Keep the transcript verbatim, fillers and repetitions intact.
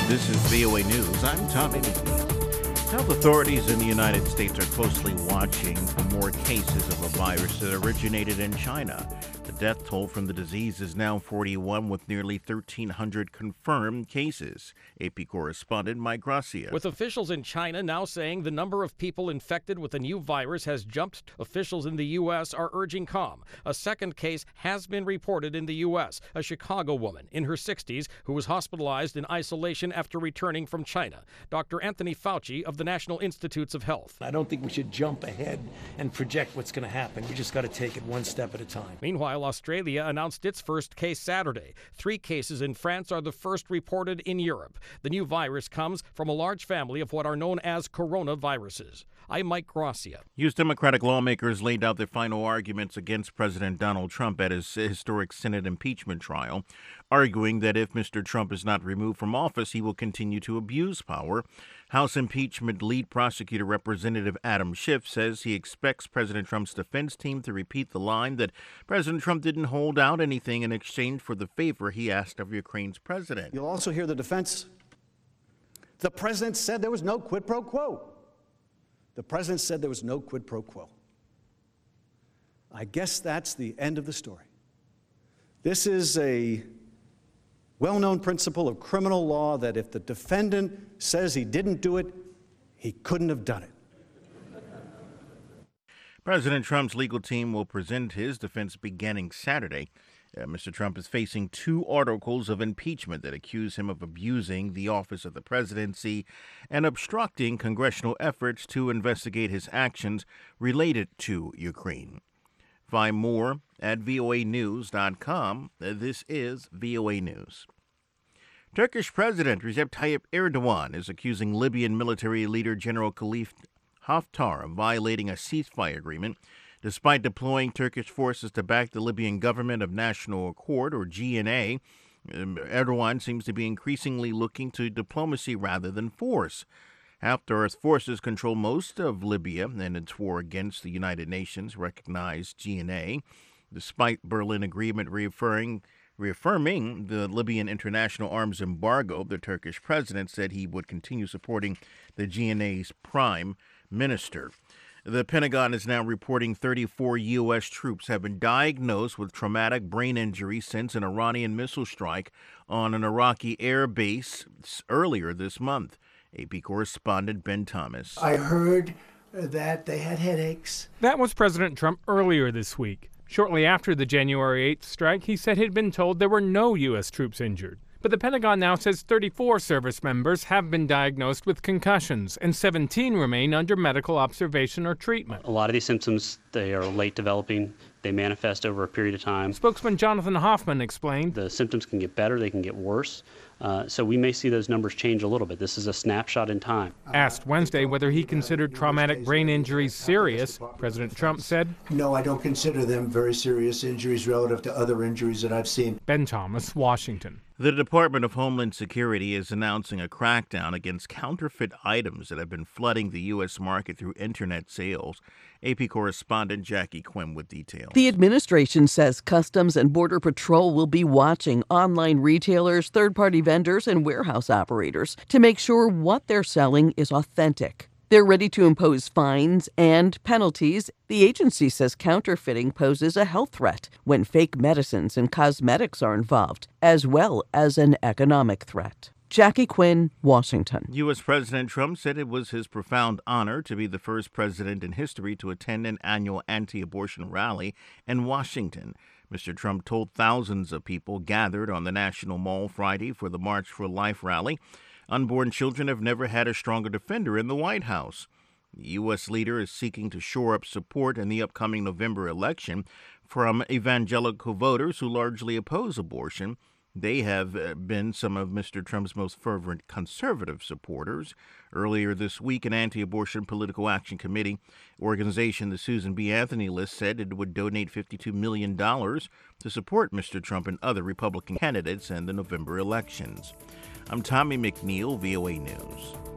This is V O A News. I'm Tommy McNeil. Health authorities in the United States are closely watching for more cases of a virus that originated in China. The death toll from the disease is now forty-one, with nearly thirteen hundred confirmed cases. A P correspondent Mike Gracia. With officials in China now saying the number of people infected with the new virus has jumped, officials in the U S are urging calm. A second case has been reported in the U S, a Chicago woman in her sixties who was hospitalized in isolation after returning from China. Doctor Anthony Fauci of the National Institutes of Health. I don't think we should jump ahead and project what's going to happen. We just got to take it one step at a time. Meanwhile, Australia announced its first case Saturday. Three cases in France are the first reported in Europe. The new virus comes from a large family of what are known as coronaviruses. I'm Mike Gracia. U S Democratic lawmakers laid out their final arguments against President Donald Trump at his historic Senate impeachment trial, arguing that if Mister Trump is not removed from office, he will continue to abuse power. House impeachment lead prosecutor Representative Adam Schiff says he expects President Trump's defense team to repeat the line that President Trump didn't hold out anything in exchange for the favor he asked of Ukraine's president. You'll also hear the defense. The president said there was no quid pro quo. The president said there was no quid pro quo. I guess that's the end of the story. This is a well-known principle of criminal law that if the defendant says he didn't do it, he couldn't have done it. President Trump's legal team will present his defense beginning Saturday. Uh, Mister Trump is facing two articles of impeachment that accuse him of abusing the office of the presidency and obstructing congressional efforts to investigate his actions related to Ukraine. Find more at V O A news dot com. Uh, this is V O A News. Turkish President Recep Tayyip Erdogan is accusing Libyan military leader General Khalifa Haftar of violating a ceasefire agreement. Despite deploying Turkish forces to back the Libyan Government of National Accord, or G N A, Erdogan seems to be increasingly looking to diplomacy rather than force. Haftar's forces control most of Libya and its war against the United Nations recognized G N A. Despite Berlin agreement reaffirming, reaffirming the Libyan international arms embargo, the Turkish president said he would continue supporting the G N A's prime minister. The Pentagon is now reporting thirty-four U S troops have been diagnosed with traumatic brain injury since an Iranian missile strike on an Iraqi air base earlier this month. A P correspondent Ben Thomas. I heard that they had headaches. That was President Trump earlier this week. Shortly after the January eighth strike, he said he'd been told there were no U S troops injured. But the Pentagon now says thirty-four service members have been diagnosed with concussions and seventeen remain under medical observation or treatment. A lot of these symptoms, they are late developing. They manifest over a period of time. Spokesman Jonathan Hoffman explained, the symptoms can get better, they can get worse. Uh, so we may see those numbers change a little bit. This is a snapshot in time. Asked Wednesday whether he considered traumatic brain injuries serious, President Trump said, "No, I don't consider them very serious injuries relative to other injuries that I've seen." Ben Thomas, Washington. The Department of Homeland Security is announcing a crackdown against counterfeit items that have been flooding the U S market through internet sales. A P correspondent Jackie Quinn with details. The administration says Customs and Border Patrol will be watching online retailers, third-party vendors, and warehouse operators to make sure what they're selling is authentic. They're ready to impose fines and penalties. The agency says counterfeiting poses a health threat when fake medicines and cosmetics are involved, as well as an economic threat. Jackie Quinn, Washington. U S. President Trump said it was his profound honor to be the first president in history to attend an annual anti-abortion rally in Washington. Mister Trump told thousands of people gathered on the National Mall Friday for the March for Life rally, unborn children have never had a stronger defender in the White House. The U S leader is seeking to shore up support in the upcoming November election from evangelical voters who largely oppose abortion. They have been some of Mister Trump's most fervent conservative supporters. Earlier this week, an anti-abortion political action committee organization, the Susan B. Anthony List, said it would donate fifty-two million dollars to support Mister Trump and other Republican candidates in the November elections. I'm Tommy McNeil, V O A News.